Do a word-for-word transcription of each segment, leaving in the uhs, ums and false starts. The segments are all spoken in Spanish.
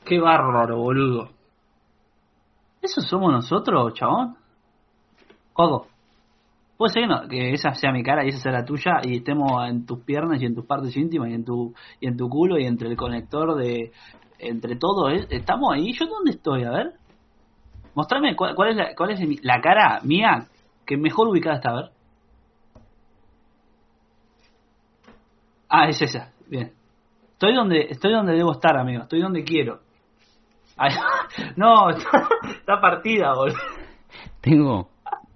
Qué bárbaro, boludo. ¿Eso somos nosotros, chabón? Coco. Puede ser que, no, que esa sea mi cara y esa sea la tuya y estemos en tus piernas y en tus partes íntimas y en tu y en tu culo y entre el conector de... Entre todo, ¿eh? ¿Estamos ahí? ¿Yo dónde estoy? A ver. Mostrame cuál, cuál es, la, cuál es el- la cara mía que mejor ubicada está, a ver. Ah, es esa. Bien. Estoy donde estoy donde debo estar, amigo. Estoy donde quiero. Ay, no, está, está partida, boludo. Tengo,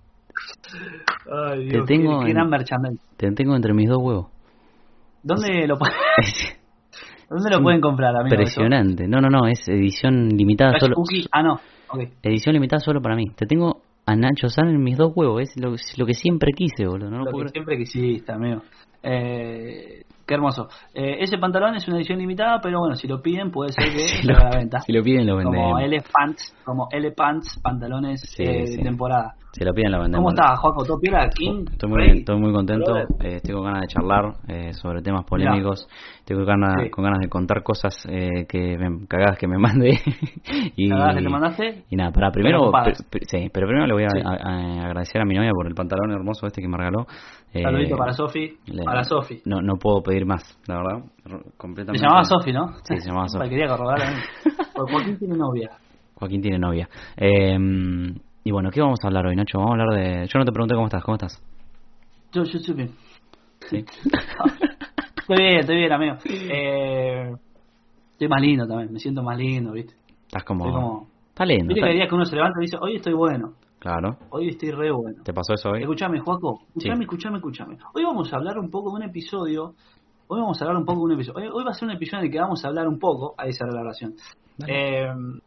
Ay, te Dios, tengo, qué, qué en- gran merchandising. te tengo entre mis dos huevos. ¿Dónde lo, pu- Es ¿Dónde lo pueden comprar, amigo? eso? impresionante. No, no, no, es edición limitada Crash solo. Cookie. Ah, no. Ok. Edición limitada solo para mí. Te tengo a Nacho San en mis dos huevos. Es lo, es lo que siempre quise, boludo. No lo Lo puedo que creer. siempre quisiste, amigo. Eh, qué hermoso. Eh, ese pantalón es una edición limitada, pero bueno, si lo piden puede ser que Si salga lo, a la venta. si lo piden, lo Como vendemos. Elephants, como Elephants, pantalones Sí, eh, sí. de temporada. Si lo piden, lo vendemos. ¿Cómo estás, Joaco? ¿Todo piola? King? Estoy muy Rey, bien, estoy muy contento. brother. eh, estoy con ganas de charlar eh, sobre temas Mirá. polémicos. Estoy con ganas, Sí. con ganas de contar cosas eh, que me, cagadas que me mande. y, ¿Cagadas que te mandaste? y nada, para primero, Pero copadas. pr- pr- sí, pero primero le voy a, Sí. a- a agradecer a mi novia por el pantalón hermoso este que me regaló. Eh, Saludito para Sofi. le- Para Sofi. No, no puedo pedir más, la verdad. r- Se Completamente. llamaba Sofi, ¿no? Sí, se llamaba Siempre Sofi. quería corroborar a mí. Porque Joaquín tiene novia. Joaquín tiene novia. Eh, y bueno, ¿qué vamos a hablar hoy, Nacho? Vamos a hablar de... Yo no te pregunté cómo estás, ¿cómo estás? Yo, yo estoy bien. ¿Sí? Estoy bien, estoy bien, amigo. Eh, estoy más lindo también. Me siento más lindo, ¿viste? Estás como... Estoy como... Está lindo. Viste está- que hay días que uno se levanta y dice, hoy estoy bueno. Claro. Hoy estoy re bueno. ¿Te pasó eso hoy? Escuchame, Joaco. Escuchame, Sí. escuchame, escuchame. Hoy vamos a hablar un poco de un episodio. Hoy vamos a hablar un poco de un episodio. Hoy, hoy va a ser un episodio en el que vamos a hablar un poco. Ahí cerré la oración. Eh,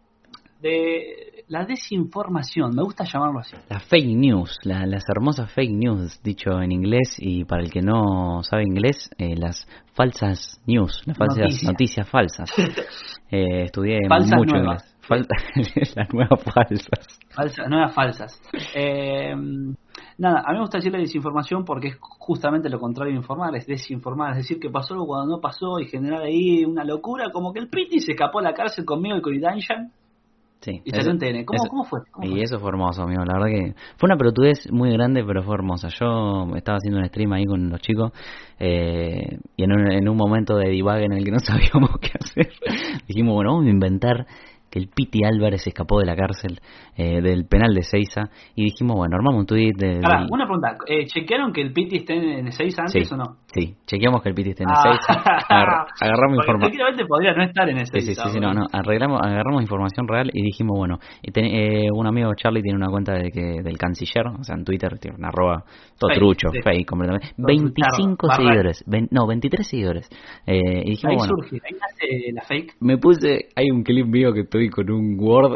de la desinformación. Me gusta llamarlo así. La fake news, la- las hermosas fake news, dicho en inglés, y para el que no sabe inglés, eh, las falsas news, las falsas Noticias. noticias falsas. Eh, estudié Falsas mucho nuevas. inglés. Fal- las nuevas falsas. Falsas, nuevas falsas. Eh, nada, a mí me gusta decirle desinformación porque es justamente lo contrario de informar, es desinformar, es decir, que pasó algo cuando no pasó y generar ahí una locura, como que el Piti se escapó a la cárcel conmigo y con Idanshan Sí, y eso- salió en T N. ¿Cómo, eso- ¿Cómo fue? ¿Cómo Y fue? eso fue hermoso, amigo. La verdad que fue una pelotudez muy grande, pero fue hermosa. Yo estaba haciendo un stream ahí con los chicos eh, y en un, en un momento de divague en el que no sabíamos qué hacer, dijimos, bueno, vamos a inventar que el Piti Álvarez se escapó de la cárcel, eh, del penal de Seiza, y dijimos, bueno, armamos un tuit de... Pará, del- una pregunta, eh, ¿chequearon que el Piti esté en seis antes Sí. o no? Sí, chequeamos que el Piti esté en el Ah. Seiza, agar- agarramos Porque información. tranquilamente podría no estar en ese Sí, sí, sí, sí, no, no, arreglamos, agarramos información real y dijimos, bueno, y ten- eh, un amigo Charlie tiene una cuenta de que del canciller, o sea, en Twitter tiene una arroba todo Fake, trucho, sí. fake completamente, Todo veinticinco truchardo, seguidores, vein- no, veintitrés seguidores, eh, y dijimos, Ahí bueno, surge, ahí nace la fake. me puse, hay un clip mío que estoy con un Word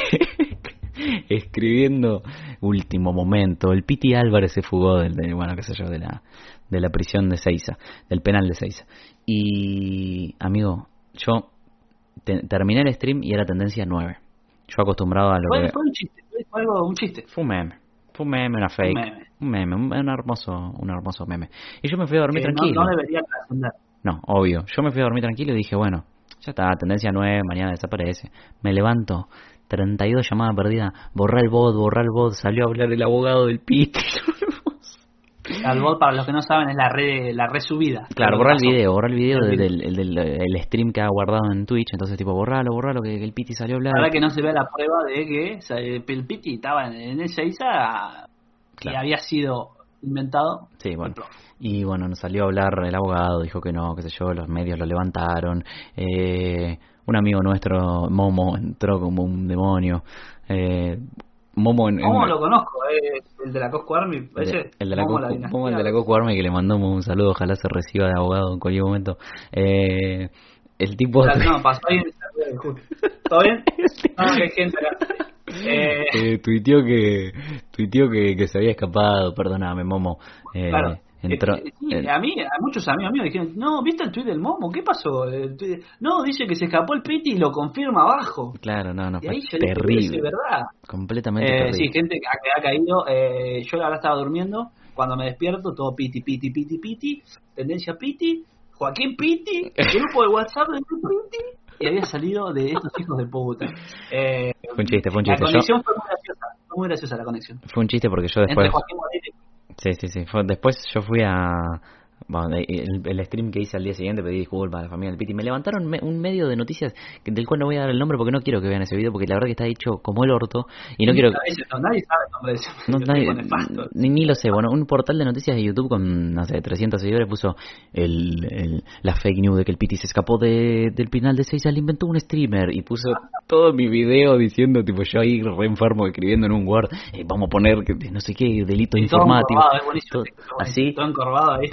escribiendo último momento, el Piti Álvarez se fugó del, de, bueno, qué sé yo, de la, de la prisión de Seiza, del penal de Seiza, y amigo, yo te- terminé el stream y era tendencia nueve. Yo acostumbrado a lo Fue, que... fue un chiste, fue algo, un chiste. Fue un meme. Fue un meme, una fake. Un meme. Un meme, un, un hermoso, un hermoso meme. Y yo me fui a dormir Que no, tranquilo. no debería trascender. No, obvio. Yo me fui a dormir tranquilo y dije, bueno, ya está, tendencia nueve, mañana desaparece. Me levanto, treinta y dos llamadas perdidas, borra el bot, borra el bot, salió a hablar el abogado del Piti. El bot, para los que no saben, es la red, la resubida. Claro, borra el video, borra el video El del, del, del, del stream que ha guardado en Twitch, entonces tipo, borralo, borralo, que, que el Piti salió a hablar. La verdad que no se ve la prueba de que o sea, el Piti estaba en, en el Seiza que Claro. había sido inventado. Sí, bueno. Y bueno, nos salió a hablar el abogado, dijo que no, qué sé yo, los medios lo levantaron. Eh, un amigo nuestro, Momo, entró como un demonio. Eh, Momo en, en- ¿Cómo lo conozco? Es el de la Cosco Army. el, Ese, el de la Momo, Coscu- dinastía. Momo, el de la Coscu Army, que le mandamos un saludo, ojalá se reciba de abogado en cualquier momento. Eh, el tipo... O sea, no, pasó ahí en el servidor del Justo. ¿Todo bien? No, que hay gente acá. Eh, Eh, tuiteó que tuiteó que, que se había escapado, perdóname, Momo. Eh, Claro. entró, Eh, sí, eh, a mí, a muchos amigos míos dijeron, no, ¿viste el tuit del Momo? ¿Qué pasó? El tuit de- No, dice que se escapó el Piti y lo confirma abajo. claro, no, no, Y fue ahí yo dije, terrible, es verdad. completamente Eh, terrible. sí, gente que ha, que ha caído. Eh, yo ahora estaba durmiendo. Cuando me despierto, todo Piti, Piti, Piti, Piti. Tendencia Piti. Joaquín Piti. Grupo de WhatsApp de Piti. y había salido de estos hijos de puta. Eh, fue un chiste, fue un la chiste. conexión Yo... fue muy graciosa, fue muy graciosa la conexión. Fue un chiste porque yo después... Entre Joaquín Moreno. Sí, sí, sí. Fue... Después yo fui a... Bueno, el, el stream que hice al día siguiente pedí disculpas a la familia del Piti. Me levantaron me, un medio de noticias que, del cual no voy a dar el nombre porque no quiero que vean ese video, porque la verdad que está hecho como el orto y no quiero... No, nadie sabe el nombre de ese no, medio, nadie, ni, ni lo sé. Bueno, un portal de noticias de YouTube con, no sé, trescientos seguidores puso el, el, la fake news de que el Piti se escapó de, del penal de Seiza, le inventó un streamer y puso todo mi video diciendo, tipo, yo ahí re enfermo escribiendo en un Word, eh, vamos a poner que no sé qué, delito y informático. Todo encorvado, es buenísimo, todo, buenísimo, así. Todo encorvado ahí.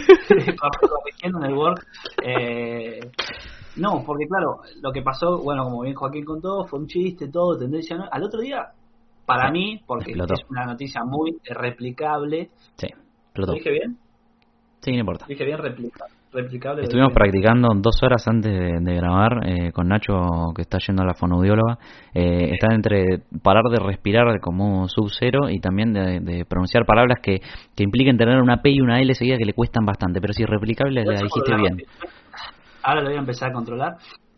Corrigiendo en el Word. Eh, no, porque claro, lo que pasó, bueno, como bien Joaquín contó, fue un chiste, todo, tendencia. ¿No? Al otro día, para sí, mí, porque explotó. Es una noticia muy replicable. Sí, explotó. ¿Lo dije bien? Sí, no importa. Dije bien replicable. replicable Estuvimos practicando dos horas antes de, de grabar eh, con Nacho, que está yendo a la fonoaudióloga. Eh, sí. Está entre parar de respirar como sub-cero y también de, de pronunciar palabras que, que impliquen tener una P y una L seguida que le cuestan bastante. Pero si replicable la dijiste bien. Ahora lo voy a empezar a controlar.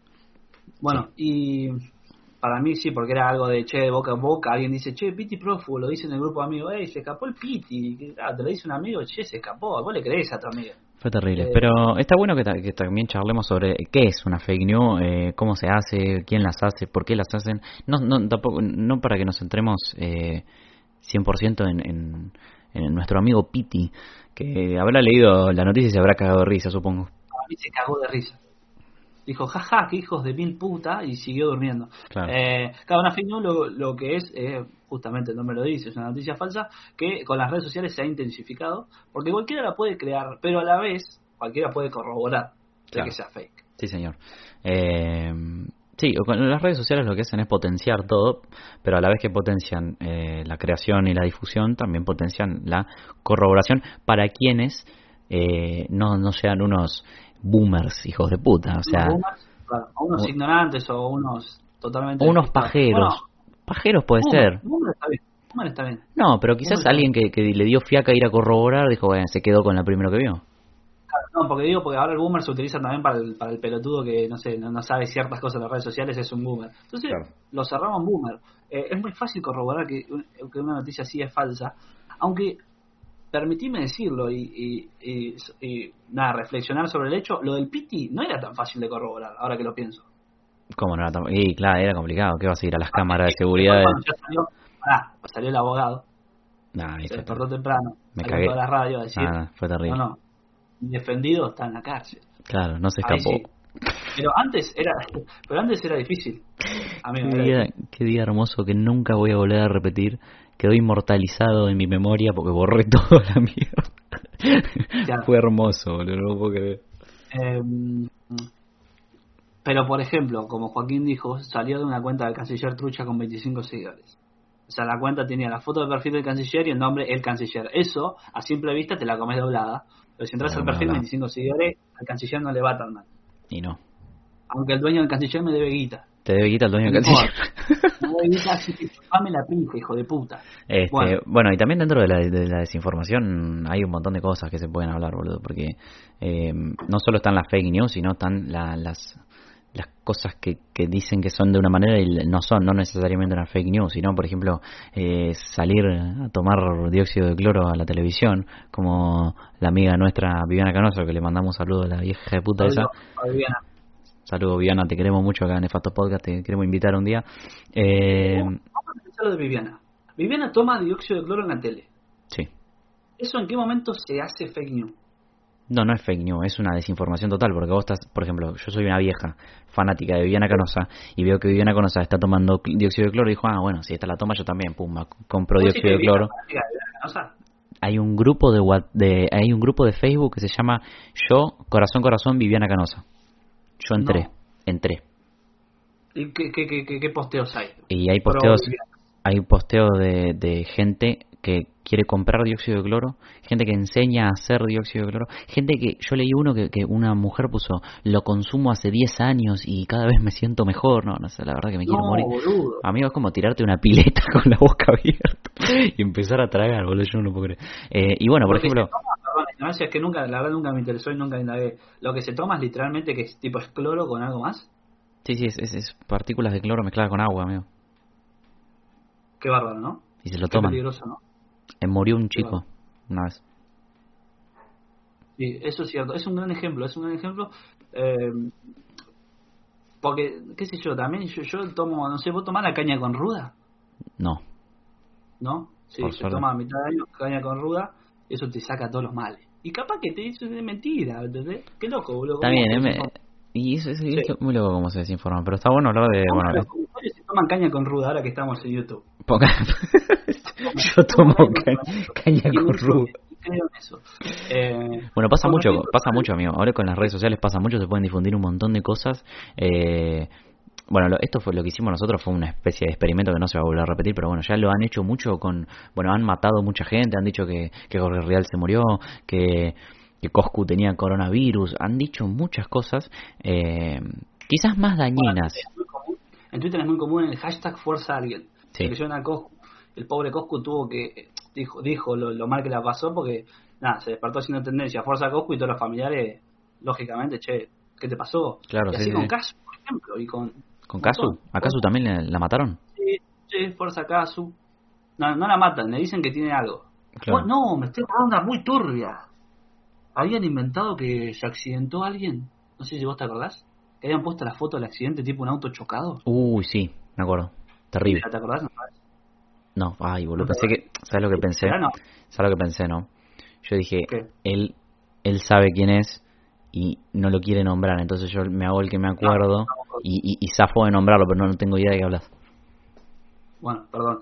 Bueno, sí. Y para mí sí, porque era algo de che, de boca a boca. Alguien dice, che, Piti prófugo, lo dice en el grupo de amigos. Ey, se escapó el Piti. Ah, te lo dice un amigo, che, se escapó. Vos le creés a tu amigo. Fue terrible, eh, pero está bueno que, ta- que también charlemos sobre qué es una fake news, eh, cómo se hace, quién las hace, por qué las hacen. No, no, tampoco, no para que nos centremos eh, cien por ciento en, en, en nuestro amigo Piti, que habrá leído la noticia y se habrá cagado de risa, supongo. A mí se cagó de risa. Dijo, jaja, qué hijos de mil puta, y siguió durmiendo. Claro, eh, cada una fake news lo, lo que es, eh, justamente el nombre lo dice, es una noticia falsa que con las redes sociales se ha intensificado, porque cualquiera la puede crear, pero a la vez cualquiera puede corroborar de claro. que sea fake. Sí, señor. Eh, sí, con las redes sociales lo que hacen es potenciar todo, pero a la vez que potencian eh, la creación y la difusión, también potencian la corroboración para quienes eh, no, no sean unos boomers, hijos de puta, o sea, boomers, claro, o unos o, ignorantes o unos totalmente o unos pajeros, bueno, pajeros puede boomer, ser. Boomer está bien, boomer está bien. No, pero quizás alguien que, que le dio fiaca ir a corroborar dijo, bueno, se quedó con la primera que vio. Claro, no, porque digo, porque ahora el boomer se utiliza también para el, para el pelotudo que no sé, no, no sabe ciertas cosas en las redes sociales, es un boomer. Entonces, claro. Lo cerramos en boomer. Eh, es muy fácil corroborar que, que una noticia así es falsa, aunque permitime decirlo y, y, y, y nada, reflexionar sobre el hecho, lo del Piti no era tan fácil de corroborar, ahora que lo pienso. ¿Cómo no era tan Y claro, era complicado, ¿qué vas a ir a las cámaras de seguridad? Bueno, ya salió, pará, salió el abogado, nah, se despertó temprano, me salió cagué. toda la radio a decir, ah, fue terrible. no, no, mi defendido está en la cárcel. Claro, no se escapó. Sí. Pero antes era, pero antes era difícil. Amigo, qué, era día, difícil. Qué día hermoso que nunca voy a volver a repetir. Quedó inmortalizado en mi memoria porque borré toda la mierda. Claro. Fue hermoso, boludo, no lo puedo creer. Eh, pero, por ejemplo, como Joaquín dijo, salió de una cuenta del canciller trucha con veinticinco seguidores. O sea, la cuenta tenía la foto del perfil del canciller y el nombre El Canciller. Eso, a simple vista, te la comes doblada. Pero si entras no, al perfil, no, no. veinticinco seguidores, al canciller no le va tan mal. Y no. Aunque el dueño del canciller me debe guita. Te debe guita el dueño del canciller. Me debe guita, así que chupame la pinta, hijo de puta. Este, bueno. bueno, y también dentro de la, de la desinformación hay un montón de cosas que se pueden hablar, boludo. Porque eh, no solo están las fake news, sino están la, las... las cosas que, que dicen que son de una manera y no son, no necesariamente una fake news, sino, por ejemplo, eh, salir a tomar dióxido de cloro a la televisión, como la amiga nuestra Viviana Canosa, que le mandamos un saludo a la vieja de puta esa. Viviana. Saludos, Viviana, te queremos mucho acá en Nefasto Podcast, te queremos invitar un día. Eh, Vamos a pensar lo de Viviana. Viviana toma dióxido de cloro en la tele. Sí. ¿Eso en qué momento se hace fake news? No, no es fake news, es una desinformación total, porque vos estás, por ejemplo, yo soy una vieja fanática de Viviana Canosa y veo que Viviana Canosa está tomando dióxido de cloro y dijo, ah, bueno, si esta la toma yo también, pum, compro dióxido de cloro. Hay un grupo de, de hay un grupo de Facebook que se llama Yo, Corazón, Corazón, Viviana Canosa. Yo entré, no. entré. ¿Y qué, qué, qué, qué posteos hay? Y hay posteos, hay posteos de, de gente que quiere comprar dióxido de cloro, gente que enseña a hacer dióxido de cloro, gente que, yo leí uno que, que una mujer puso, lo consumo hace diez años y cada vez me siento mejor, no, no sé, la verdad que me quiero no, morir. Boludo. Amigo, es como tirarte una pileta con la boca abierta y empezar a tragar, boludo, yo no lo puedo creer. Eh, y bueno, por Porque ejemplo... Toma, perdón, es que nunca, la verdad nunca me interesó y nunca indagué. Lo que se toma es literalmente que es tipo es cloro con algo más. Sí, sí, es, es, es partículas de cloro mezcladas con agua, amigo. Qué bárbaro, ¿no? Y se lo Qué toman. peligroso, ¿no? Eh, murió un Qué chico bárbaro. una vez. Sí, eso es cierto. Es un gran ejemplo, es un gran ejemplo. Eh, porque, qué sé yo, también yo, yo tomo, no sé, ¿vos tomás la caña con ruda? No, ¿No? Sí, por se suerte. toma a mitad de año caña con ruda, eso te saca todos los males. Y capaz que te dice de mentira, ¿entendés? Qué loco, boludo. Está ¿Cómo bien, se eh, desinforma? me- y eso, eso- Sí. es muy loco cómo se desinforma, pero está bueno hablar de, ¿Cómo bueno, los es- comentarios se toman caña con ruda ahora que estamos en YouTube? poca... Toman- Yo toman tomo caña con ca- ruda. caña Y me con hizo ruda. bien, y creo en eso. Eh, Bueno, pasa con mucho, respecto pasa al... mucho, amigo. Ahora con las redes sociales pasa mucho, se pueden difundir un montón de cosas. Eh, bueno, lo- esto fue lo que hicimos nosotros, fue una especie de experimento que no se va a volver a repetir, pero bueno, ya lo han hecho mucho con, bueno, han matado mucha gente, han dicho que, que Jorge Rial se murió, que, que Coscu tenía coronavirus, han dicho muchas cosas, eh, quizás más Bueno, dañinas. es muy común. En Twitter es muy común el hashtag fuerza a alguien. Se Sí, leyeron a Coscu. El pobre Coscu tuvo que, dijo, dijo lo, lo mal que la pasó porque, nada, se despertó haciendo tendencia, fuerza a Coscu y todos los familiares, lógicamente, che, ¿qué te pasó? claro, Y sí, así sí, con sí. Casu, por ejemplo, y con un ¿Con Casu? montón. ¿A Casu Fuerza, también la, la mataron? sí, sí, fuerza Casu. No, no la matan, le dicen que tiene algo. Claro. Bueno, no, me estoy acordando una muy turbia. Habían inventado que se accidentó alguien. No sé si vos te acordás. Que habían puesto la foto del accidente tipo un auto chocado. Uy, sí, me acuerdo. Terrible. ¿Te acordás? No, ay, boludo, ¿No te pensé acordás? que, ¿sabes lo que pensé? Era no. ¿Sabes lo que pensé, no? Yo dije, ¿Qué? él, él sabe quién es y no lo quiere nombrar, entonces yo me hago el que me No, acuerdo no, y, y, y zafo de nombrarlo, pero no, no tengo idea de qué hablas. bueno, perdón.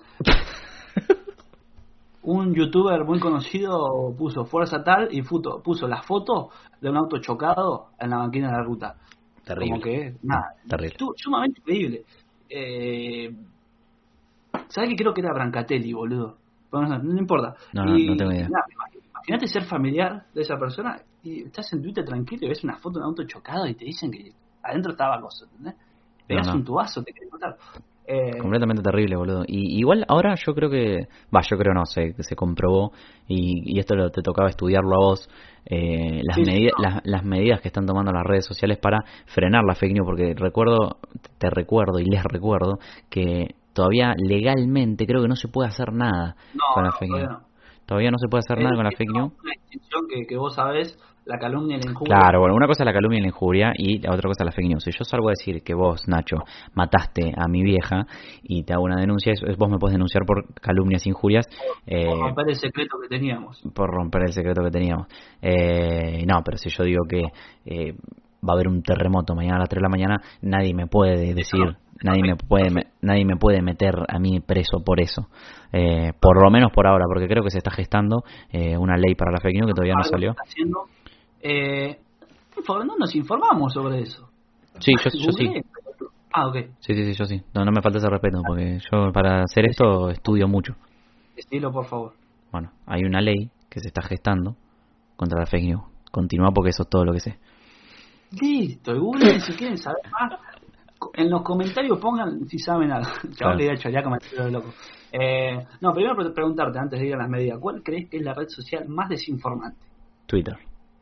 Un youtuber muy conocido puso fuerza tal y futo, puso la foto de un auto chocado en la banquina de la ruta. Como Terrible. que, nada, Terrible. estuvo sumamente increíble. Eh, ¿Sabes que creo que era Brancatelli, boludo? Pero no, no importa. No, no, no Y, tengo y idea. nada, imagínate ser familiar de esa persona y estás en Twitter tranquilo y ves una foto de un auto chocado y te dicen que adentro estaba cosa, ¿entendés? No, Pegas no. un tubazo, te querés matar. Eh, Completamente terrible, boludo. Y igual ahora yo creo que, va, yo creo no, se, se comprobó y, y esto lo, te tocaba estudiarlo a vos, eh, las, sí, sí, medida- no. las, las medidas que están tomando las redes sociales para frenar la fake news, porque recuerdo, te recuerdo y les recuerdo que todavía legalmente creo que no se puede hacer nada No, con la no, fake todavía news. no. Todavía no se puede hacer nada con la fake news. Una distinción que, que vos sabés, la calumnia y la injuria. Claro, bueno, una cosa es la calumnia y la injuria y la otra cosa es la fake news. Si yo salgo a decir que vos, Nacho, mataste a mi vieja y te hago una denuncia, es, es- vos me podés denunciar por calumnias e injurias, eh, Por romper el secreto que teníamos. por romper el secreto que teníamos. Eh, no, pero si yo digo que eh, va a haber un terremoto mañana a las tres de la mañana, nadie me puede decir, no, nadie me perfecto, puede me- nadie me puede meter a mí preso por eso. Eh, por lo menos por ahora, porque creo que se está gestando eh, una ley para la fake news que todavía no Algo salió. está haciendo. Eh, info- no nos informamos sobre eso. Sí, yo, yo sí. Googleé. Ah, ok. Sí, sí, sí, yo sí. No, no me falta ese respeto, porque yo para hacer esto estudio mucho. Decilo, por favor. Bueno, hay una ley que se está gestando contra la fake news. Continúa porque eso es todo lo que sé. Listo, y Google, si quieren saber más, en los comentarios pongan si saben algo. Claro. Chabón le había choreado comentario de loco. Eh, no, primero pre- preguntarte, antes de ir a las medidas, ¿cuál crees que es la red social más desinformante? Twitter.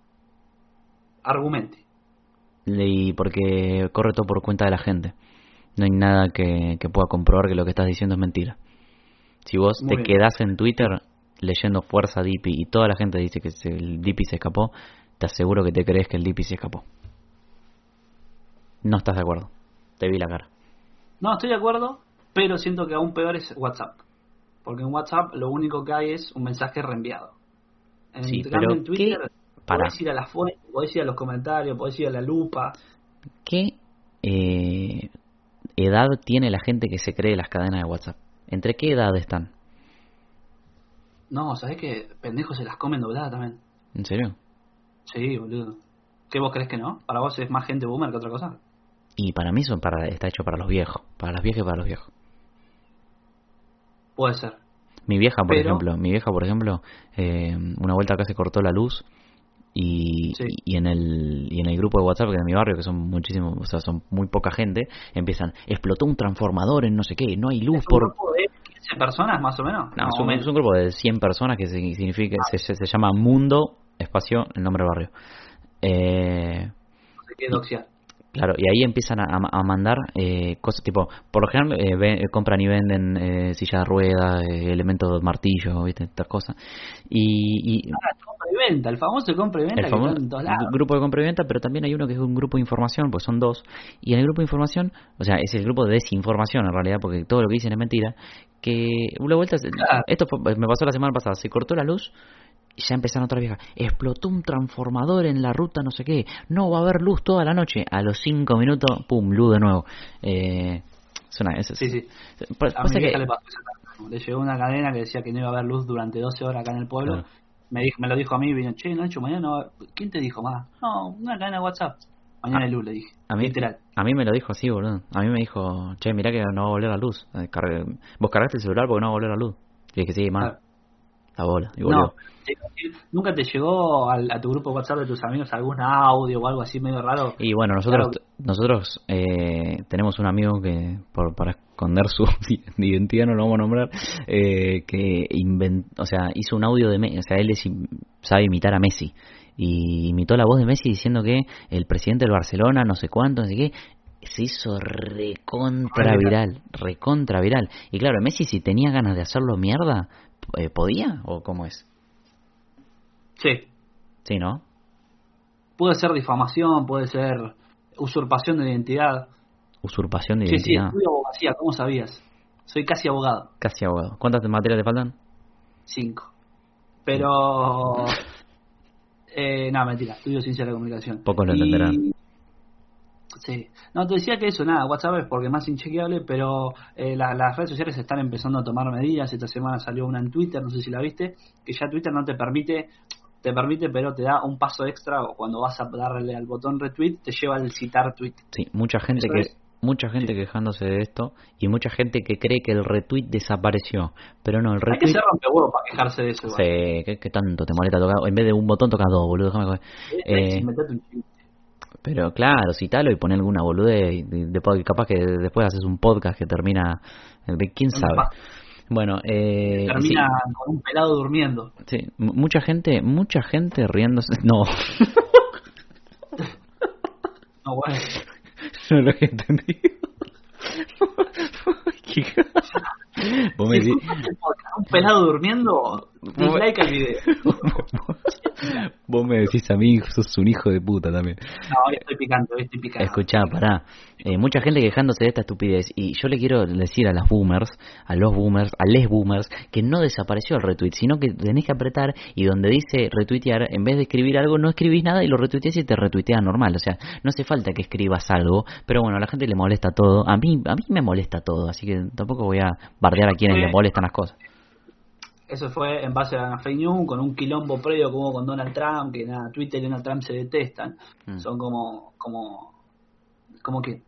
Argumente. Y porque corre todo por cuenta de la gente. No hay nada que, que pueda comprobar que lo que estás diciendo es mentira. Si vos Muy te bien. quedás en Twitter leyendo Fuerza D P y toda la gente dice que se- el D P se escapó, te aseguro que te crees que el D P se escapó. No estás de acuerdo. Te vi la cara. No, estoy de acuerdo, pero siento que aún peor es WhatsApp. Porque en WhatsApp lo único que hay es un mensaje reenviado. En Sí, cambio, pero en Twitter ¿qué? Para. podés ir a la fuente, podés ir a los comentarios, podés ir a la lupa. ¿Qué eh, edad tiene la gente que se cree las cadenas de WhatsApp? ¿Entre qué edad están? No, ¿sabés que pendejos se las comen dobladas también? ¿En serio? Sí, boludo. ¿Qué vos crees que no? ¿Para vos es más gente boomer que otra cosa? Y para mí son para, está hecho para los viejos. Para las viejas y para los viejos. Puede ser. Mi vieja, por Pero- ejemplo, mi vieja, por ejemplo, eh, una vuelta acá se cortó la luz y, Sí. y en el y en el grupo de WhatsApp que de mi barrio, que son muchísimos, o sea, son muy poca gente, empiezan, explotó un transformador en no sé qué, no hay luz ¿Es un por... grupo de quince personas más o menos? No, Más es o un, menos. es un grupo de cien personas que se- significa se, se, se llama Mundo, espacio, el nombre del barrio. Eh, No sé qué doxiar. Claro, y ahí empiezan a, a mandar eh, cosas tipo, por lo general eh, ve, compran y venden eh, silla de ruedas, eh, elementos de martillo, ¿viste? Estas cosas. Y, y Ah, compra y venta, el famoso compra y el venta que famoso está en todos lados. grupo de compra y venta, pero también hay uno que es un grupo de información, pues son dos. Y en el grupo de información, o sea, es el grupo de desinformación en realidad, porque todo lo que dicen es mentira. Que una vuelta, se- Claro. esto fue- me pasó la semana pasada, se cortó la luz. Y ya empezaron otra vieja. Explotó un transformador en la ruta, no sé qué. No va a haber luz toda la noche. A los cinco minutos, pum, luz de nuevo. Eh, es una, es, Sí, es- sí. pa- A mi pasa vieja que, le pasó eso. Le llegó una cadena que decía que no iba a haber luz durante doce horas acá en el pueblo. claro, Me dijo, me lo dijo a mí, vino, che, Nacho, mañana no va a haber-". ¿Quién te dijo más? No, una cadena de WhatsApp. Mañana hay luz, le dije. a mí, Literal. a mí me lo dijo así, boludo. A mí me dijo, che, mirá que no va a volver la luz. Eh, cargue- Vos cargaste el celular porque no va a volver la luz. Y dije, sí, más, Claro. la bola. Y volvió. No, te- ¿nunca te llegó al- a tu grupo WhatsApp de tus amigos algún audio o algo así medio raro? Y bueno, nosotros Claro, nosotros eh, tenemos un amigo que, por para esconder su identidad, no lo vamos a nombrar, eh, que invent, o sea, hizo un audio de Messi, o sea, él es im- sabe imitar a Messi, y imitó la voz de Messi diciendo que el presidente del Barcelona, no sé cuánto, no sé qué, se hizo recontra Re viral, recontra viral. Y claro, Messi si tenía ganas de hacerlo mierda, eh, ¿podía? ¿O cómo es? sí, Sí, ¿no? puede ser difamación, puede ser usurpación de identidad. Usurpación de Sí, sí, identidad. estudio abogacía, ¿cómo sabías? Soy casi abogado. Casi abogado. ¿Cuántas materias te faltan? Cinco. Pero... Eh, no, mentira, estudio ciencia de la comunicación. Pocos lo Y... entenderán. Sí. No, te decía que eso, nada, WhatsApp es porque es más inchequeable, pero eh, la- las redes sociales están empezando a tomar medidas. Esta semana salió una en Twitter, no sé si la viste, que ya Twitter no te permite, te permite, pero te da un paso extra o cuando vas a darle al botón retweet, te lleva al citar tweet. Sí, mucha gente Eso que es. mucha gente Sí. quejándose de esto y mucha gente que cree que el retweet desapareció, pero no, el Hay que retweet ser rompehuevos para quejarse de eso, igual. se ¿qué, qué tanto te molesta tocar? En vez de un botón toca dos, boludo, déjame joder. Es Eh, inventate un chiste. pero claro, citalo y pon alguna boludez y de- después capaz que después haces un podcast que termina de quién Una sabe. paja. Bueno, eh, y sí, Termina con un pelado durmiendo. sí, m- mucha gente, mucha gente riéndose. No, No, bueno. no lo he entendido. ¿Qué? Vos me Si decís, escuchaste el podcast, un pelado durmiendo, dislike al video. vos me decís a mí, sos un hijo de puta también. No, hoy estoy picante, hoy estoy picante. Escuchá, pará. Eh, mucha gente quejándose de esta estupidez. Y yo le quiero decir a las boomers, a los boomers, a les boomers, que no desapareció el retweet, sino que tenés que apretar y donde dice retuitear, en vez de escribir algo, no escribís nada y lo retuiteás y te retuitea normal. O sea, no hace falta que escribas algo, pero bueno, a la gente le molesta todo. A mí, a mí me molesta todo, así que tampoco voy a bardear a quienes le molestan las cosas. Eso fue en base a una fake news, con un quilombo previo como con Donald Trump, que nada, Twitter y Donald Trump se detestan. Mm. Son como, como, como que,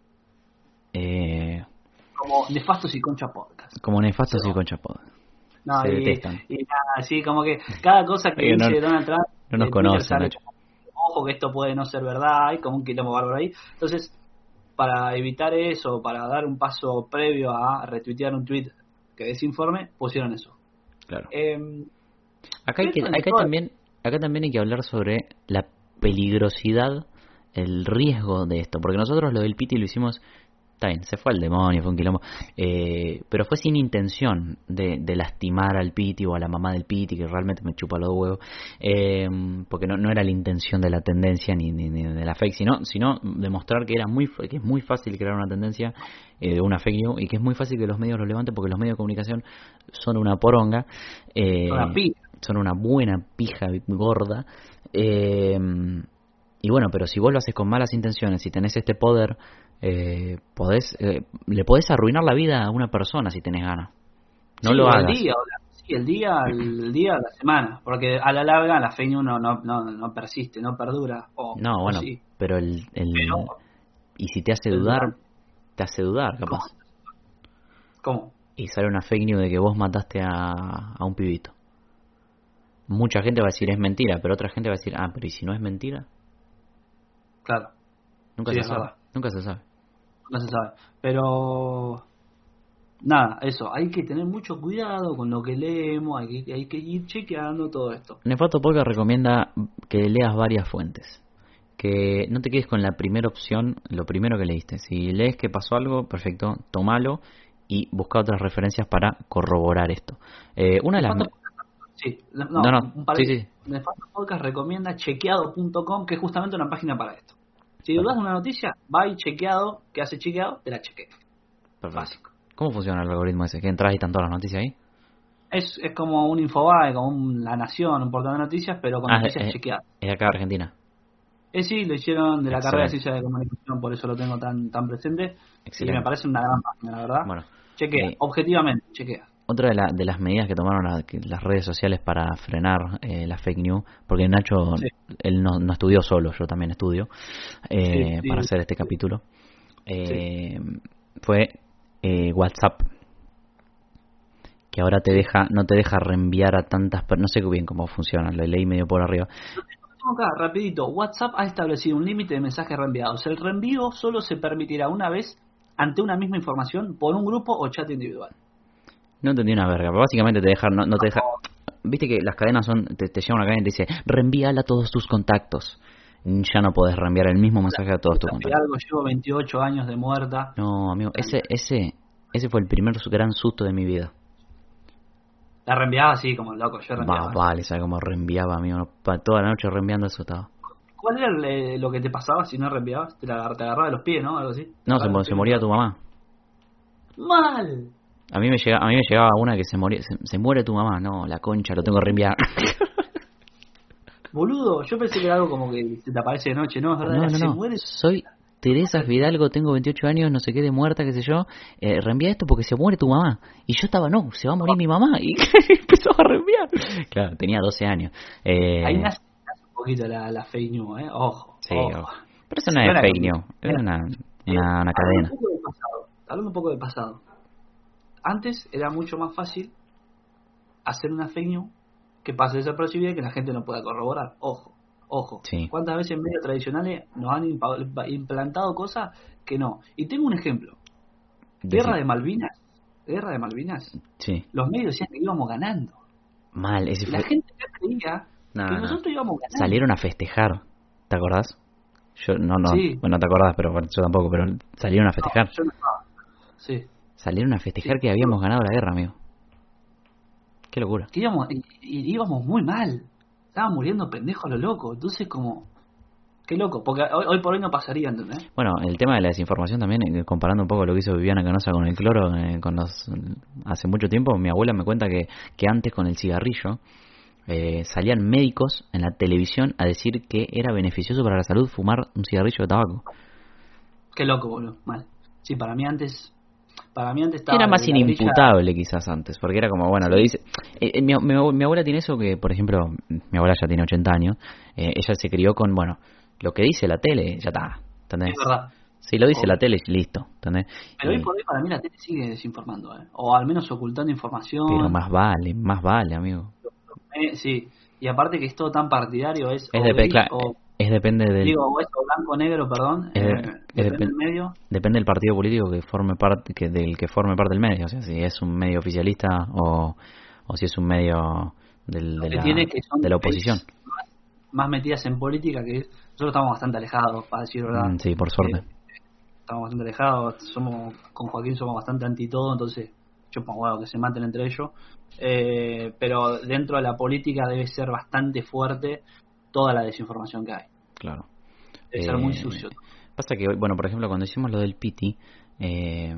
Eh, como nefastos y concha podcast. como nefastos Sí. y conchapod. No, Se y, detestan. y nada, así como que cada cosa que Oye, no- dice Donald Trump, no nos en Twitter conocen, sale Nacho. como, ojo que esto puede no ser verdad, hay como un quilombo bárbaro ahí. Entonces, para evitar eso, para dar un paso previo a retuitear un tweet que desinforme, pusieron eso. Claro. Eh, Acá, hay que, Esto es acá, todo. también, acá también hay que hablar sobre la peligrosidad, el riesgo de esto. Porque nosotros lo del Piti lo hicimos, está bien, se fue al demonio, fue un quilombo. Eh, pero fue sin intención de, de lastimar al Piti o a la mamá del Piti, que realmente me chupa los huevos. Eh, porque no, no era la intención de la tendencia ni, ni, ni de la fake, sino, sino demostrar que, era muy, que es muy fácil crear una tendencia eh, de una fake news y que es muy fácil que los medios lo levanten porque los medios de comunicación son una poronga. Eh, Son una pija. son una buena pija gorda. Eh, y bueno, pero si vos lo haces con malas intenciones, si tenés este poder, eh, podés, eh, le podés arruinar la vida a una persona si tenés ganas. No Sí, lo o hagas. El día, o la- sí, el día, el día, la semana. Porque a la larga la fake news no, no, no, no persiste, no perdura. O, No, o bueno, sí. pero el, el Pero- y si te hace el dudar, durante. te hace dudar, capaz. ¿Cómo? Y sale una fake news de que vos mataste a, a un pibito. Mucha gente va a decir es mentira, pero otra gente va a decir, ah, pero ¿y si no es mentira? Claro, Nunca Sí, se es sabe. verdad. Nunca se sabe. no se sabe. Pero nada, eso, hay que tener mucho cuidado con lo que leemos, hay que, hay que ir chequeando todo esto. Nefasto Podcast recomienda que leas varias fuentes. que no te quedes con la primera opción, lo primero que leíste. Si lees que pasó algo, perfecto, tómalo y busca otras referencias para corroborar esto. Eh, una de las... Sí, no, no, no, un sí, sí. Nefasto Podcast recomienda chequeado punto com, que es justamente una página para esto. Si dudas de una noticia, va y chequeado, que hace chequeado, te la chequea. Perfecto. Básico. ¿Cómo funciona el algoritmo ese? ¿Que entras y están todas las noticias ahí? Es, es como un Infobae, como un La Nación, un portal de noticias, pero con ah, noticias es, chequeadas. Es de acá de Argentina. Eh, sí, lo hicieron de la Excelente. carrera de Ciencia de Comunicación, por eso lo tengo tan tan presente. Excelente. Y me parece una gran página, la verdad. Bueno, chequea, eh, objetivamente, chequea. Otra de, la, de las medidas que tomaron la, que las redes sociales para frenar eh, la fake news, porque Nacho, sí. él no, no estudió solo, yo también estudio, eh, sí, sí, para hacer este sí. capítulo, eh, sí. fue eh, WhatsApp, que ahora te deja, no te deja reenviar a tantas personas, no sé bien cómo funciona, lo leí medio por arriba. Acá, rapidito, WhatsApp ha establecido un límite de mensajes reenviados. El reenvío solo se permitirá una vez ante una misma información por un grupo o chat individual. No entendí una verga, pero básicamente te deja, no, no te deja, viste que las cadenas son, te, te lleva una cadena y te dice, reenvíala a todos tus contactos. Ya no podés reenviar el mismo mensaje a todos tus contactos. Algo, llevo veintiocho años de muerta. No, amigo, ese, ese, ese fue el primer gran susto de mi vida. La reenviaba así, como loco, yo reenviaba. Va, vale, ¿sabes cómo reenviaba, amigo? Para toda la noche reenviando eso estaba. ¿Cuál era el, lo que te pasaba si no reenviabas? Te, la, te agarraba de los pies, ¿no? Algo así. No, se, se moría tu mamá. ¡Mal! A mí me llega, a mí me llegaba una que se moría, se, se muere tu mamá, no, la concha, lo tengo que reenviar. Boludo, yo pensé que era algo como que te aparece de noche, ¿no? Es verdad, no, no, se no. muere. Soy Teresa Fidalgo, tengo veintiocho años, no sé qué de muerta, qué sé yo, eh, reenvía esto porque se muere tu mamá. Y yo estaba, no, se va a morir mi mamá. Y empezó a reenviar. Claro, tenía doce años. Eh, Ahí nace, nace un poquito la, la fake news, ¿eh? Ojo. Sí, ojo. ojo. Pero eso no es fake news, es una, una, una cadena. Hablando un poco del pasado, hablando un poco del pasado. Antes era mucho más fácil hacer una fake news que pase desapercibida y que la gente no pueda corroborar. Ojo, ojo. Sí. ¿Cuántas veces en medios tradicionales nos han implantado cosas que no? Y tengo un ejemplo. Guerra de Malvinas. Guerra de Malvinas. Sí. Los medios decían que íbamos ganando. Mal, ese fue... La gente ya creía no, que no. nosotros íbamos ganando. Salieron a festejar, ¿te acordás? Yo no, no, sí. Bueno, no te acordás, pero bueno, yo tampoco, pero salieron a festejar. No, yo no estaba. Sí. Salieron a festejar sí, que habíamos ganado la guerra, amigo. Qué locura. Que íbamos, y, y íbamos muy mal. Estaban muriendo pendejos a lo loco. Entonces, como... Qué loco, porque hoy, hoy por hoy no pasaría, ¿entendés? Bueno, el tema de la desinformación también, eh, comparando un poco lo que hizo Viviana Canosa con el cloro, eh, con los, hace mucho tiempo, mi abuela me cuenta que, que antes con el cigarrillo eh, salían médicos en la televisión a decir que era beneficioso para la salud fumar un cigarrillo de tabaco. Qué loco, boludo, mal. Sí, para mí antes... Para mí antes estaba era más inimputable grilla... quizás antes, porque era como, bueno, lo dice... Eh, mi, mi, mi abuela tiene eso que, por ejemplo, mi abuela ya tiene ochenta años, eh, ella se crió con, bueno, lo que dice la tele, ya está, ¿entendés? Es verdad. Si lo dice Obvio. La tele, listo, ¿entendés? Pero y... hoy por hoy para mí la tele sigue desinformando, ¿eh? O al menos ocultando información. Pero más vale, más vale, amigo. Eh, sí, y aparte que es todo tan partidario, es... Es, o de, gris, claro, o... es depende del... Digo, o es o blanco o negro, perdón, es de, eh, es depende dep- del medio. Depende del partido político que forme parte, que del que forme parte del medio, o sea, si es un medio oficialista o, o si es un medio del, de, la, tiene que son de la oposición. Más, más metidas en política, que nosotros estamos bastante alejados, para decir verdad. Mm, sí, por suerte. Eh, estamos bastante alejados, somos con Joaquín somos bastante anti todo, entonces yo pongo bueno, que se maten entre ellos. Eh, pero dentro de la política debe ser bastante fuerte toda la desinformación que hay. Claro. Debe eh, ser muy sucio. Pasa que, bueno, por ejemplo, cuando hicimos lo del Piti, eh,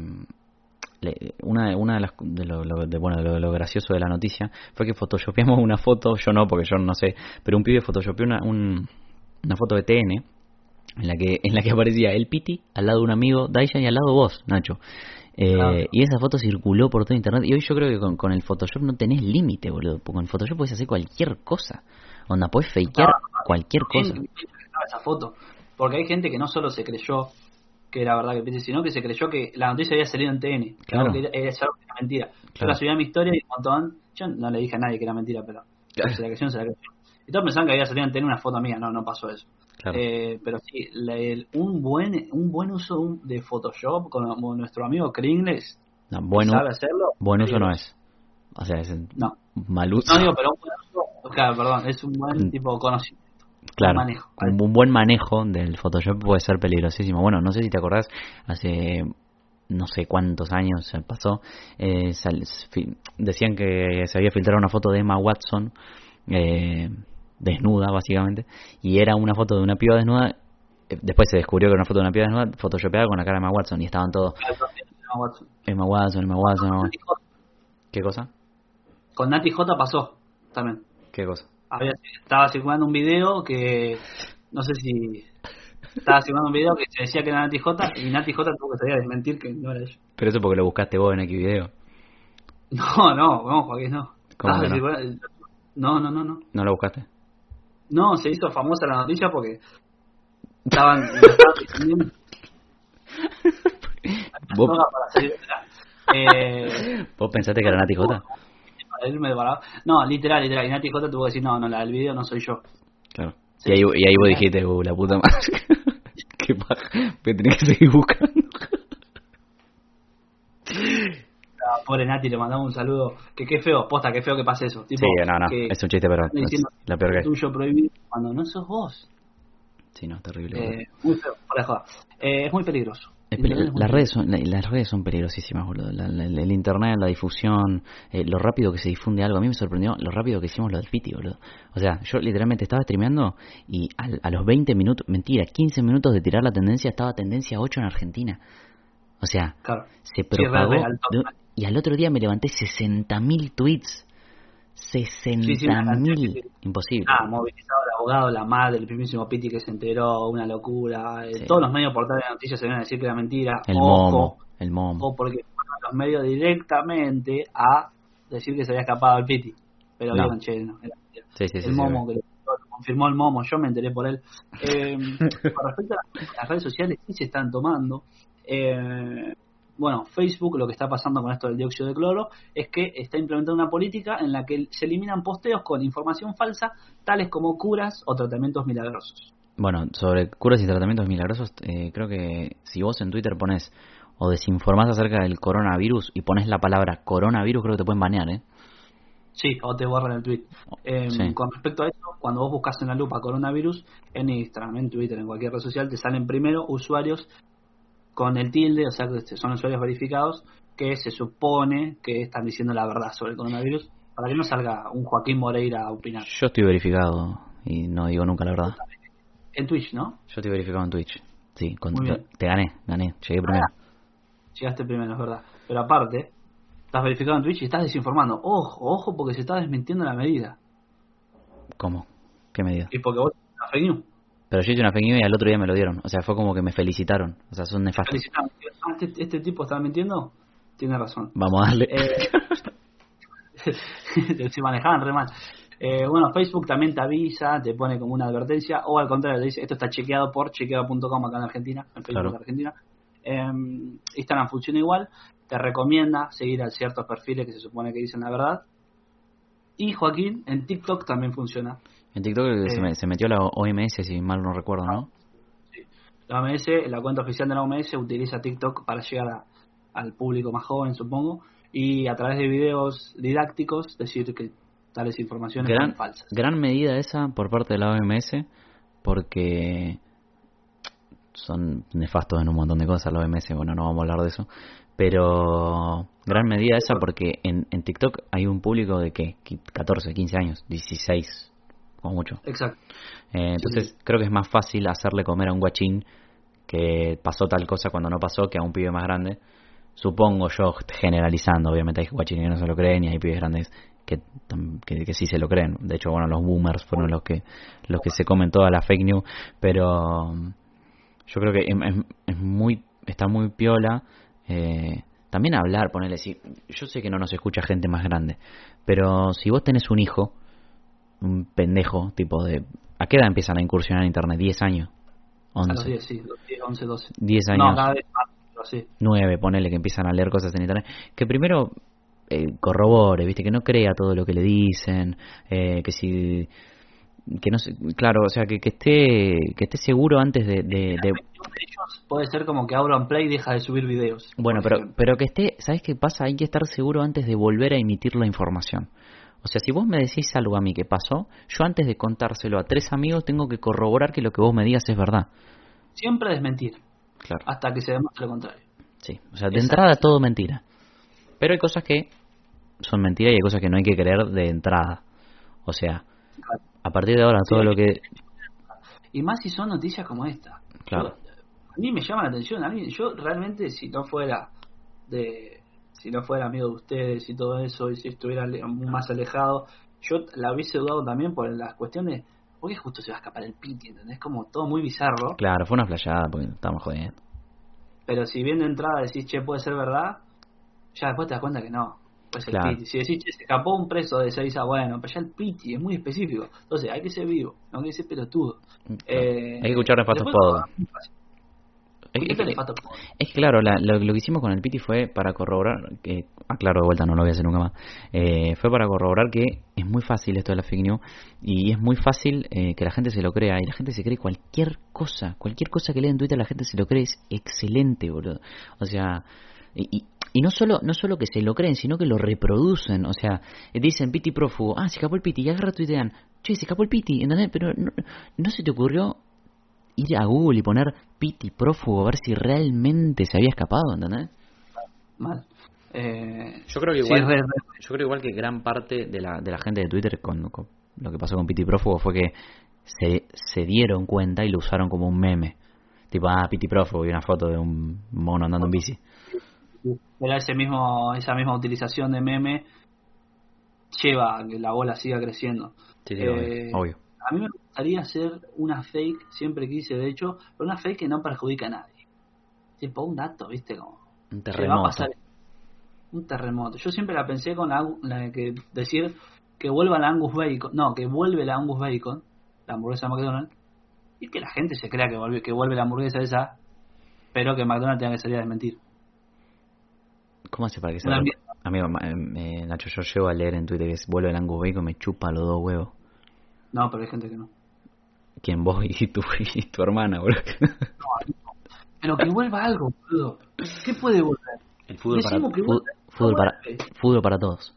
una, una de las de lo, de, bueno, de lo, de lo gracioso de la noticia fue que photoshopeamos una foto, yo no, porque yo no sé, pero un pibe photoshopeó una, un, una foto de T N en la que en la que aparecía el Piti al lado de un amigo Daisha y al lado vos, Nacho. Eh, claro. Y esa foto circuló por todo internet. Y hoy yo creo que con, con el Photoshop no tenés límite, boludo. Porque con Photoshop puedes hacer cualquier cosa. Onda, puedes fakear no, cualquier cosa. Esa foto. Porque hay gente que no solo se creyó que era verdad que Piti, sino que se creyó que la noticia había salido en T N. Claro. Que era, era, era mentira. Claro. Yo la subí a mi historia y un montón. Yo no le dije a nadie que era mentira, pero claro. se la creyó, se la creyó. Y todos pensaban que había salido en T N una foto mía. No, no pasó eso. Claro. Eh, pero sí, la, el, un buen un buen uso de Photoshop con, con nuestro amigo Kringles. No, bueno, ¿sabe hacerlo? Buen uso no es. O sea, es no. mal uso. No digo, pero un buen uso, claro, perdón, es un buen tipo conocimiento. Claro, buen manejo. ¿Vale? un, un buen manejo del Photoshop puede ser peligrosísimo. Bueno, no sé si te acordás, hace no sé cuántos años se pasó, eh, sal, fi, decían que se había filtrado una foto de Emma Watson, eh, desnuda básicamente, y era una foto de una piba desnuda. Después se descubrió que era una foto de una piba desnuda photoshopeada con la cara de Emma Watson, y estaban todos Emma Watson, Emma Watson, Emma Watson, Emma Con Watson. Nati J. ¿Qué cosa? Con Nati J pasó también. ¿Qué cosa? Había, estaba circulando un video que, no sé si, estaba circulando un video que se decía que era Nati J, y Nati J tuvo que salir a desmentir que no era ella. Pero eso porque lo buscaste vos en X video. No, no, vamos, Joaquín, no. ¿Cómo que no? Circulando... no? No, no, no. ¿No lo buscaste? No, se hizo famosa la noticia porque estaban... estaban difundiendo ¿Vos, para salir de acá. Eh, ¿Vos pensaste que era Nati J? para irme de parado. No, literal, literal. Y Nati J tuvo que decir, no, no, la del video no soy yo. Claro. Sí. Y ahí, y ahí vos dijiste, uh, la puta madre. Qué paja. Pero tenés que seguir buscando. Ah, pobre Nati, le mandamos un saludo. Que qué feo, posta, qué feo que pase eso. Tipo, Sí, no, no. que Es un chiste, pero están es diciendo la peor que hay. tuyo prohibido cuando no sos vos. Sí, no, terrible. Eh, muy feo, fuera de joda. Eh, es muy peligroso. Es Internet peli- es muy las, redes peligroso. son, la- las redes son peligrosísimas, boludo. La- la- el internet, la difusión, eh, lo rápido que se difunde algo. A mí me sorprendió lo rápido que hicimos lo del Piti, boludo. O sea, yo literalmente estaba streameando y al- a los veinte minutos, mentira, quince minutos de tirar la tendencia, estaba tendencia ocho en Argentina. O sea, Claro. se Sí, re, propagó. re, al toque. de- y al otro día me levanté sesenta mil tweets. Sí, sí, sesenta una cantidad mil. que- Imposible. Ah, movilizado el abogado, la madre, el primísimo Piti que se enteró, una locura. Eh, Sí. Todos los medios portales de noticias se vienen a decir que era mentira. El Ojo, momo. El momo. ojo, porque fueron los medios directamente a decir que se había escapado el Piti. Pero No. vieron, che, no, era mentira. Sí, sí, sí. El sí, momo, sí. que lo confirmó el momo, yo me enteré por él. Eh, con respecto a las, las redes sociales, sí se están tomando. Eh, bueno, Facebook, lo que está pasando con esto del dióxido de cloro es que está implementando una política en la que se eliminan posteos con información falsa, tales como curas o tratamientos milagrosos. Bueno, sobre curas y tratamientos milagrosos, eh, creo que si vos en Twitter pones o desinformás acerca del coronavirus y pones la palabra coronavirus, creo que te pueden banear, ¿eh? Sí, o te borran el tweet. Eh, Sí. Con respecto a eso, cuando vos buscas en la lupa coronavirus, en Instagram, en Twitter, en cualquier red social, te salen primero usuarios con el tilde, o sea, que son usuarios verificados, que se supone que están diciendo la verdad sobre el coronavirus, para que no salga un Joaquín Moreira a opinar. Yo estoy verificado y no digo nunca la verdad. En Twitch, ¿no? Yo estoy verificado en Twitch. Sí, con- Muy bien. te gané, gané, llegué primero. Llegaste primero, es verdad. Pero aparte, estás verificado en Twitch y estás desinformando. Ojo, ojo, porque se está desmintiendo la medida. ¿Cómo? ¿Qué medida? Y porque vos una fake news. Pero yo hice una fake news y al otro día me lo dieron. O sea, fue como que me felicitaron. O sea, son nefastos. Felicitamos. Ah, ¿Este, este tipo está mintiendo? Tiene razón. Vamos a darle. Eh, se manejaban re mal. Eh, bueno, Facebook también te avisa, te pone como una advertencia, o al contrario, te dice, esto está chequeado por chequeado punto com acá en Argentina, en Facebook Claro. de Argentina. Eh, Instagram funciona igual, te recomienda seguir a ciertos perfiles que se supone que dicen la verdad. Y Joaquín, en TikTok también funciona. En TikTok Eh. se, me- se metió la O M S, si mal no recuerdo, ¿no? La O M S, la cuenta oficial de la O M S, utiliza TikTok para llegar a- al público más joven, supongo, y a través de videos didácticos decir que tales informaciones Gran, son falsas. gran medida esa por parte de la O M S, porque son nefastos en un montón de cosas la O M S, bueno, no vamos a hablar de eso, pero gran medida esa porque en, en TikTok hay un público de ¿qué? catorce, quince años, dieciséis, como mucho. Exacto. Eh, entonces creo que es más fácil hacerle comer a un guachín que pasó tal cosa cuando no pasó que a un pibe más grande. Supongo yo, generalizando, obviamente hay guachines que no se lo creen y hay pibes grandes que, tam- que, que sí se lo creen. De hecho, bueno, los boomers fueron los que los que se comen toda la fake news, pero um, yo creo que es, es- es muy está muy piola. Eh, también hablar, ponerle, si, yo sé que no nos escucha gente más grande, pero si vos tenés un hijo, un pendejo, tipo de... ¿A qué edad empiezan a incursionar en internet? ¿diez años? A los once. diez, sí, diez, once, doce. diez No, años. cada vez más, pero sí. nueve, ponele, que empiezan a leer cosas en internet, que primero eh, corrobore, viste, que no crea todo lo que le dicen, eh, que si, que no sé, claro, o sea, que, que esté que esté seguro antes de, de, de- Ellos puede ser como que Auron Play deja de subir videos. bueno, por pero ejemplo. pero que esté, ¿sabes qué pasa? Hay que estar seguro antes de volver a emitir la información. O sea, si vos me decís algo a mí que pasó, yo antes de contárselo a tres amigos tengo que corroborar que lo que vos me digas es verdad. Siempre desmentir. Claro. Hasta que se demuestre lo contrario. Sí, o sea, de Exacto. entrada todo mentira. Pero hay cosas que son mentiras y hay cosas que no hay que creer de entrada. O sea, a partir de ahora todo Sí, lo que... Y más si son noticias como esta. Claro. Yo, a mí me llama la atención. A mí, yo realmente, si no fuera de... Si no fuera amigo de ustedes y todo eso, y si estuviera le- más alejado, yo la hubiese dudado también por las cuestiones. Porque justo se va a escapar el Piti, ¿entendés? Como todo muy bizarro. Claro, fue una flayada porque estábamos jodiendo. Pero si bien de entrada decís, che, puede ser verdad, ya después te das cuenta que no. Pues el Claro. Piti. Si decís, che, se escapó un preso de seis a bueno, pero ya el Piti es muy específico. Entonces hay que ser vivo, no hay que ser pelotudo. Claro. Eh, Hay que escuchar Nefastos después, Pod. Es, escuchate es- Nefastos Pod. es que claro, la- lo, lo que hicimos con el Piti fue para corroborar, que, ah, claro, de vuelta no lo voy a hacer nunca más, eh, fue para corroborar que es muy fácil esto de la fake news y es muy fácil eh, que la gente se lo crea y la gente se cree cualquier cosa, cualquier cosa que lee en Twitter la gente se lo cree, es excelente, boludo. O sea, y, y- y no solo no solo que se lo creen, sino que lo reproducen, o sea, eh, dicen Piti prófugo, ah, se escapó el Piti, y agarra tuitean, che, se escapó el Piti, ¿entendés? Pero no, no se te ocurrió ir a Google y poner Piti prófugo a ver si realmente se había escapado, ¿entendés? Mal. Eh, Yo creo que sí, igual, re- re- yo creo igual que gran parte de la, de la gente de Twitter con, con lo que pasó con Piti prófugo fue que se, se dieron cuenta y lo usaron como un meme. Tipo, ah, Piti prófugo y una foto de un mono andando en bici. Pero ese mismo, esa misma utilización de meme lleva a que la bola siga creciendo. Sí, sí, Eh, obvio, obvio. A mí me gustaría hacer una fake, siempre quise de hecho, pero una fake que no perjudica a nadie. Tipo un dato, ¿viste? Como Un que va a terremoto. pasar un terremoto. Yo siempre la pensé con la, la que decir que vuelva la Angus Bacon, no, que vuelve la Angus Bacon, la hamburguesa de McDonald's, y que la gente se crea que vuelve, que vuelve la hamburguesa esa, pero que McDonald's tenga que salir a desmentir. ¿Cómo hace para que sea? Una mierda. Amigo, ma- eh, Nacho, yo llego a leer en Twitter que es vuelve el Angus Bacon, me chupa los dos huevos. No, pero hay gente que no. ¿Quién, vos y tu, y tu hermana, boludo? Pero que vuelva algo, boludo. ¿Qué puede volver? El fútbol para, Decimos que fu- vuelve, fútbol, no para, vuelve. fútbol para todos.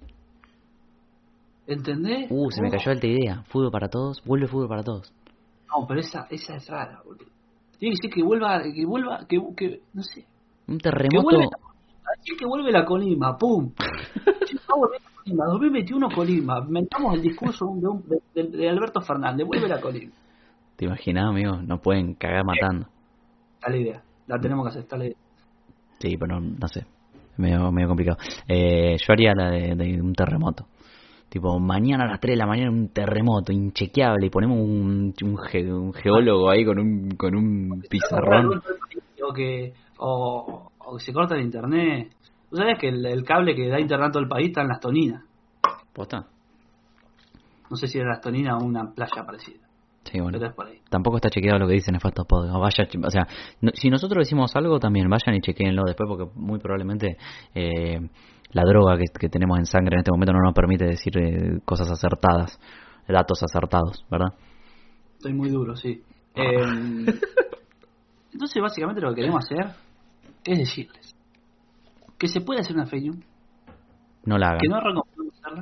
¿Entendés? Uh, se me Oh. cayó alta idea. Fútbol para todos, vuelve fútbol para todos. No, pero esa, esa es rara, boludo. Tiene que ser que vuelva, que vuelva, que, que no sé. Un Que terremoto. vuelve, así que vuelve la Colima, pum. Sí, va a volver la Colima, dos mil veintiuno Colima. Mentamos el discurso de, un- de, de- de Alberto Fernández, vuelve la Colima. ¿Te imaginas, amigo? No pueden cagar matando. Está la idea, la tenemos que hacer, está la idea. Sí, pero no, no sé. Medio, medio complicado. Eh, yo haría la de, de un terremoto. Tipo, mañana a las tres de la mañana un terremoto inchequeable y ponemos un, un, ge- un geólogo ahí con un, con un pizarrón. O que, o, o que se corta el internet. ¿Tú sabes que el, el cable que da internet a todo el país está en Las Toninas? ¿Posta? No sé si era Las Toninas o una playa parecida, Sí, bueno. pero es por ahí. Tampoco está chequeado lo que dicen Nefastos Pod. O vaya, o sea, no- si nosotros decimos algo también, vayan y chequeenlo después porque muy probablemente eh, la droga que, que tenemos en sangre en este momento no nos permite decir eh, cosas acertadas, datos acertados, ¿verdad? Estoy muy duro, sí. Eh, entonces, básicamente lo que queremos hacer es decirles que se puede hacer una fake news, No la hagan. que no recomendamos hacerla,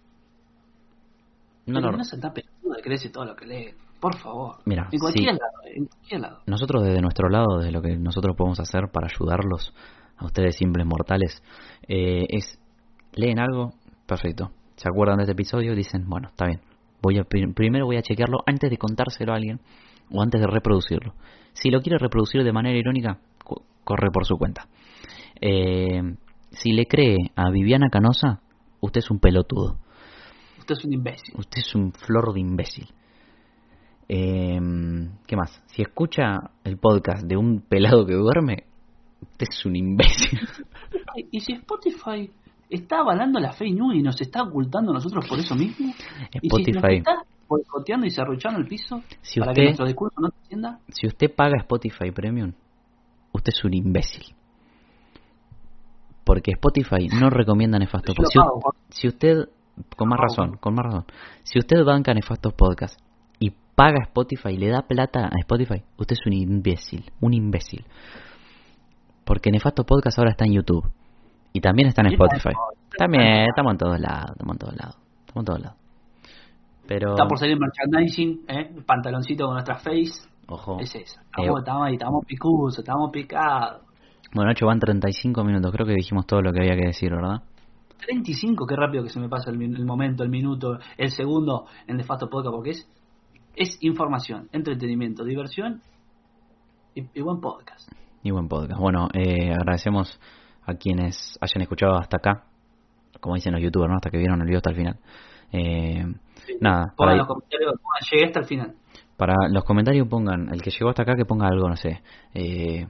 No pero lo- no sean tan peludos de creerse todo lo que leen. Por favor. Mira, en cualquier sí. lado, en cualquier lado. Nosotros desde nuestro lado, desde lo que nosotros podemos hacer para ayudarlos, a ustedes simples mortales, eh, es, leen algo, perfecto. Se acuerdan de este episodio, dicen, bueno, está bien. Voy a, prim- primero voy a chequearlo antes de contárselo a alguien o antes de reproducirlo. Si lo quiere reproducir de manera irónica, co- corre por su cuenta. Eh, si le cree a Viviana Canosa, usted es un pelotudo. Usted es un imbécil. Usted es un flor de imbécil. Eh, ¿Qué más? Si escucha el podcast de un pelado que duerme, usted es un imbécil. Ay, ¿y si Spotify está avalando la fake news y nos está ocultando a nosotros por eso mismo? ¿Y si nos Spotify, está boicoteando y serruchando el piso si para usted, que nuestro discurso no se entienda? si usted paga Spotify Premium, usted es un imbécil. Porque Spotify no recomienda Nefastos Yo lo Podcast. Si, pago, Juan. si usted, con más razón, con más razón, si usted banca Nefastos Podcast y paga Spotify, le da plata a Spotify, usted es un imbécil, un imbécil. Porque Nefastos Podcast ahora está en YouTube y también está en Sí, está en Spotify. Spotify. También estamos en todos lados, estamos en todos lados. Estamos en todos lados. Pero... Está por salir merchandising, ¿eh? El pantaloncito con nuestra face. Ojo. Es eso. Estamos, eh, estamos ahí, estamos picudos, estamos picados. Bueno, Nacho, van treinta y cinco minutos. Creo que dijimos todo lo que había que decir, ¿verdad? treinta y cinco, qué rápido que se me pasa el, el momento, el minuto, el segundo en Nefasto Podcast, porque es, es información, entretenimiento, diversión y, y buen podcast. Y buen podcast. Bueno, eh, agradecemos a quienes hayan escuchado hasta acá, como dicen los youtubers, ¿no? Hasta que vieron el video hasta el final. Eh, sí, nada. Pongan los comentarios, pongan, llegué hasta el final. Para los comentarios pongan, el que llegó hasta acá que ponga algo, no sé. Eh,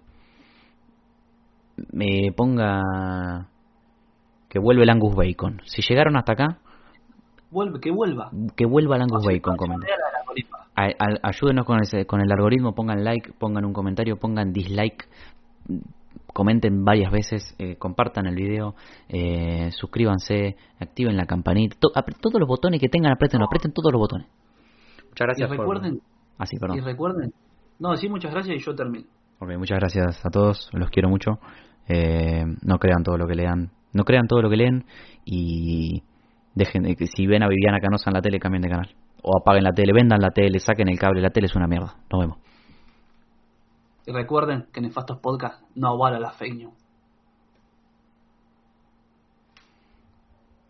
me ponga que vuelve el Angus Bacon. Si llegaron hasta acá, vuelve, que vuelva. Que vuelva el Angus Bacon. A, a, ayúdenos con, ese, con el algoritmo, pongan like, pongan un comentario, pongan dislike, comenten varias veces, eh, compartan el video, eh, suscríbanse, activen la campanita, to, todos los botones que tengan, aprieten, no. aprieten todos los botones. Muchas gracias. Y recuerden, por... ah, sí, perdón. Y recuerden, no, sí, muchas gracias y yo termino. Ok, muchas gracias a todos, los quiero mucho. Eh, no crean todo lo que lean, no crean todo lo que leen y dejen, si ven a Viviana Canosa en la tele, cambien de canal. O apaguen la tele, vendan la tele, saquen el cable, la tele es una mierda. Nos vemos. Y recuerden que Nefastos Podcast no avala la fake news.